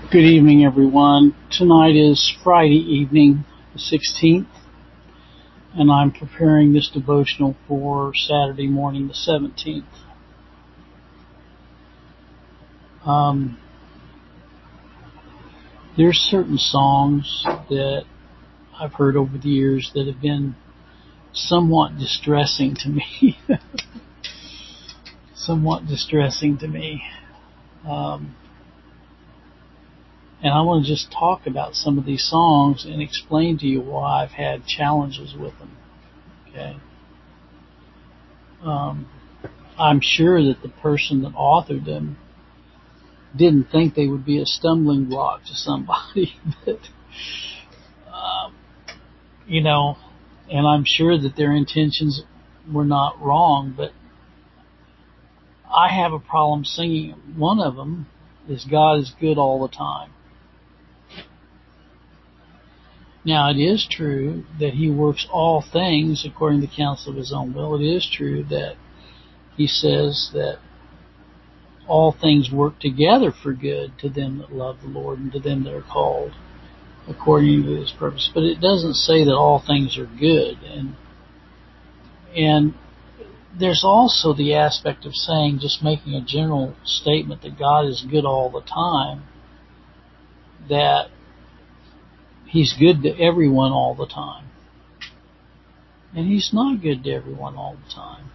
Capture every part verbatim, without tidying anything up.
Good evening, everyone. Tonight is Friday evening, the sixteenth, and I'm preparing this devotional for Saturday morning, the seventeenth. Um, there's certain songs that I've heard over the years that have been somewhat distressing to me. somewhat distressing to me. Um, And I want to just talk about some of these songs and explain to you why I've had challenges with them. Okay. Um, I'm sure that the person that authored them didn't think they would be a stumbling block to somebody, but, um, you know, and I'm sure that their intentions were not wrong, but I have a problem singing them. One of them is God is good all the time. Now, it is true that he works all things according to the counsel of his own will. It is true that he says that all things work together for good to them that love the Lord and to them that are called according to his purpose. But it doesn't say that all things are good. And and there's also the aspect of saying, just making a general statement that God is good all the time, that he's good to everyone all the time. And he's not good to everyone all the time.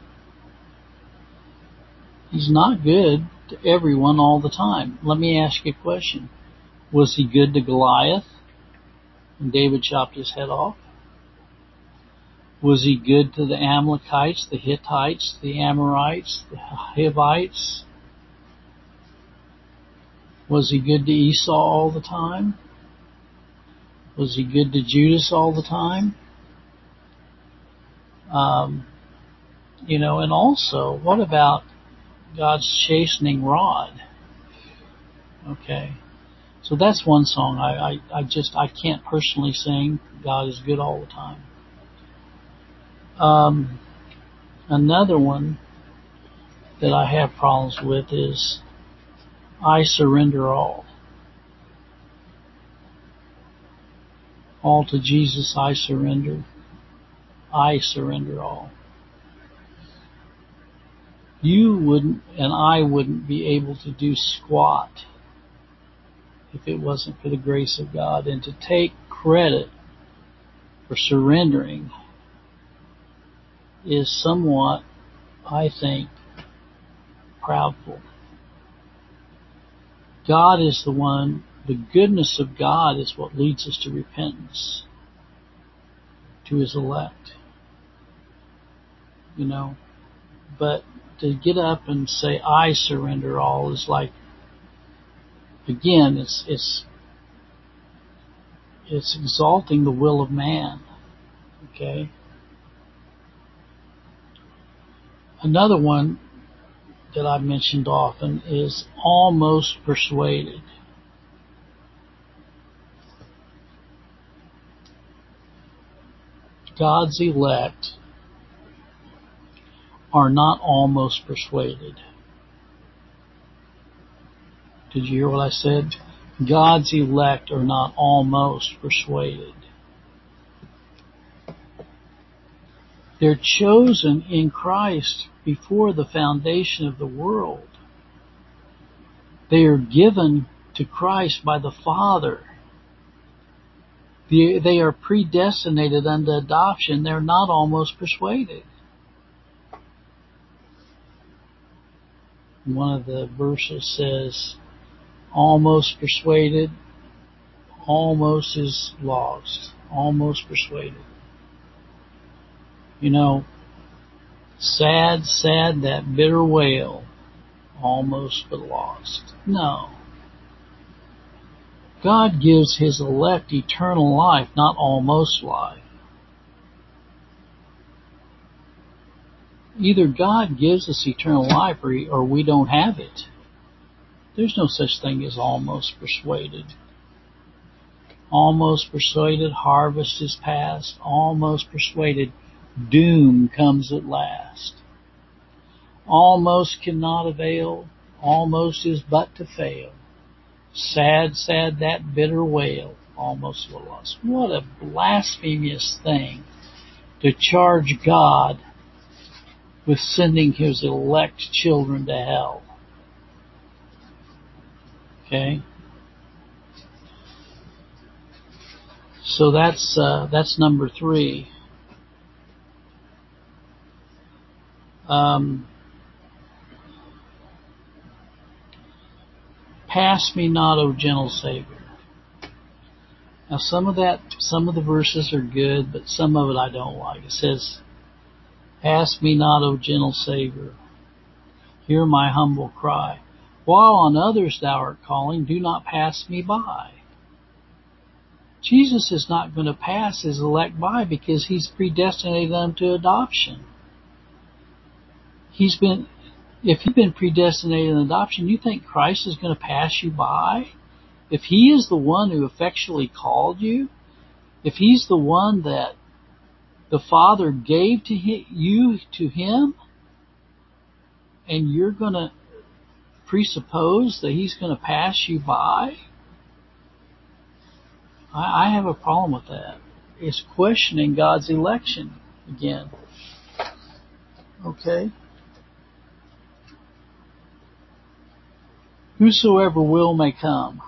He's not good to everyone all the time. Let me ask you a question. Was he good to Goliath when David chopped his head off? Was he good to the Amalekites, the Hittites, the Amorites, the Hivites? Was he good to Esau all the time? Was he good to Judas all the time? Um, you know, and also, what about God's chastening rod? Okay. So that's one song I, I, I just, I can't personally sing. God is good all the time. Um, another one that I have problems with is I surrender all. All to Jesus I surrender. I surrender all. You wouldn't and I wouldn't be able to do squat if it wasn't for the grace of God. And to take credit for surrendering is somewhat, I think, proudful. God is the one, the goodness of God is what leads us to repentance, to his elect. You know, but to get up and say, I surrender all is like, again, it's, it's, it's exalting the will of man. Okay. Another one that I've mentioned often is almost persuaded. God's elect are not almost persuaded. Did you hear what I said? God's elect are not almost persuaded. They're chosen in Christ before the foundation of the world. They are given to Christ by the Father. They are predestinated unto adoption. They're not almost persuaded. One of the verses says, almost persuaded, almost is lost, almost persuaded. You know, sad, sad, that bitter wail, almost but lost. No. God gives his elect eternal life, not almost life. Either God gives us eternal life or, or we don't have it. There's no such thing as almost persuaded. Almost persuaded, harvest is past. Almost persuaded, doom comes at last. Almost cannot avail, almost is but to fail. Sad, sad, that bitter wail, almost lost. What a blasphemous thing to charge God with sending his elect children to hell. Okay? So that's uh, that's number three. Um, Pass me not, O gentle Savior. Now some of that, some of the verses are good, but some of it I don't like. It says, pass me not, O gentle Savior. Hear my humble cry. While on others thou art calling, do not pass me by. Jesus is not going to pass his elect by because he's predestinated them to adoption. He's been, if you've been predestinated in adoption, you think Christ is going to pass you by? If he is the one who effectually called you, if he's the one that the Father gave to him, you to him, and you're going to presuppose that he's going to pass you by, I, I have a problem with that. It's questioning God's election again. Okay? Whosoever will may come.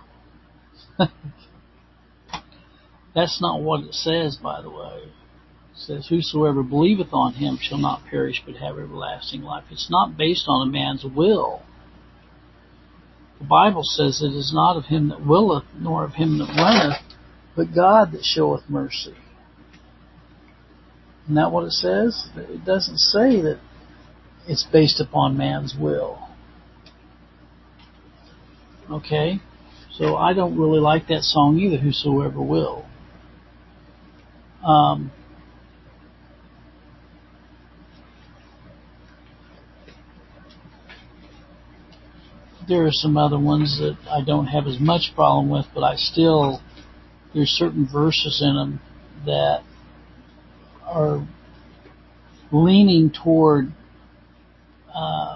That's not what it says, by the way. It says, whosoever believeth on him shall not perish but have everlasting life. It's not based on a man's will. The Bible says it is not of him that willeth, nor of him that runneth, but God that showeth mercy. Isn't that what it says? It doesn't say that it's based upon man's will. Okay? So I don't really like that song either, whosoever will. Um, there are some other ones that I don't have as much problem with, but I still, there's certain verses in them that are leaning toward uh,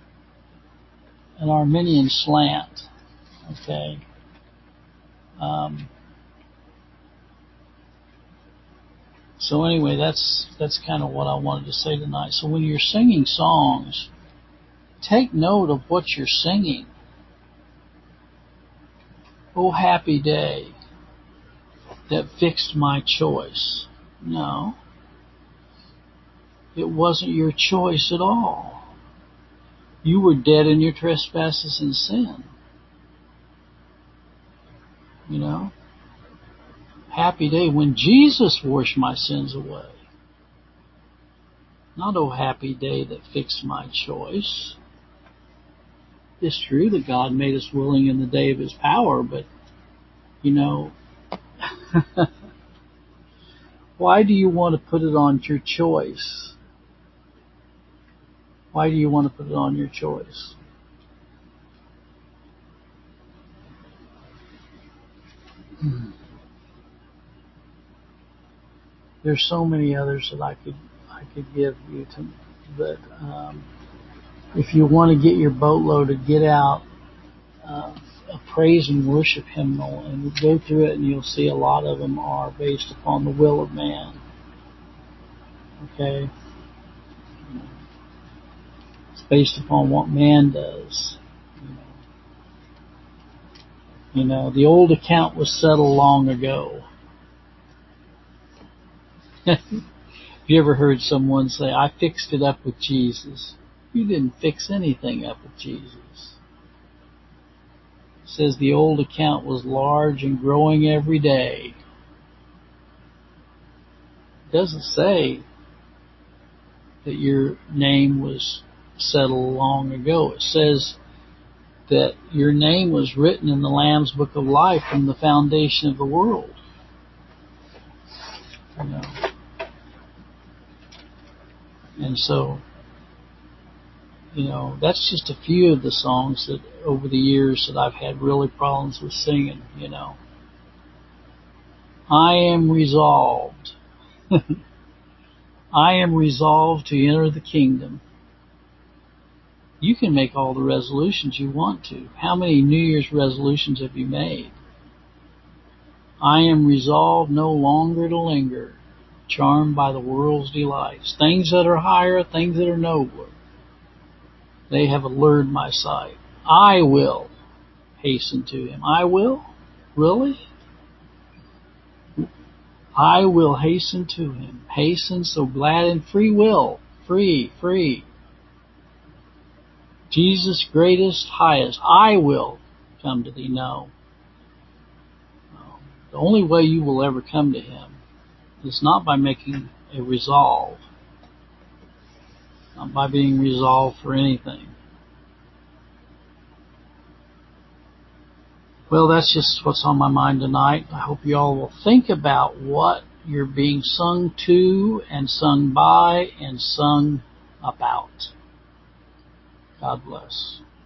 an Arminian slant. Okay? Um, so anyway, that's that's kind of what I wanted to say tonight. So when you're singing songs, take note of what you're singing. Oh, happy day that fixed my choice. No, it wasn't your choice at all. You were dead in your trespasses and sin. You know, happy day when Jesus washed my sins away. Not oh, happy day that fixed my choice. It's true that God made us willing in the day of his power, but, you know, why do you want to put it on your choice? Why do you want to put it on your choice? There's so many others that I could I could give you to, but um, if you want to get your boatload to get out uh, a praise and worship hymnal and go through it, and you'll see a lot of them are based upon the will of man. Okay, it's based upon what man does. You know, you know the old account was settled long ago. Have you ever heard someone say, I fixed it up with Jesus? You didn't fix anything up with Jesus. It says the old account was large and growing every day. It doesn't say that your name was settled long ago. It says that your name was written in the Lamb's Book of Life from the foundation of the world. You know. And so, you know, that's just a few of the songs that over the years that I've had really problems with singing, you know. I am resolved. I am resolved to enter the kingdom. You can make all the resolutions you want to. How many New Year's resolutions have you made? I am resolved no longer to linger, charmed by the world's delights. Things that are higher, things that are nobler, they have allured my sight. I will hasten to him. I will? Really? I will hasten to him. Hasten so glad and free will. Free, free. Jesus, greatest, highest. I will come to thee. No. no. The only way you will ever come to him is not by making a resolve, not by being resolved for anything. Well, that's just what's on my mind tonight. I hope you all will think about what you're being sung to and sung by and sung about. God bless.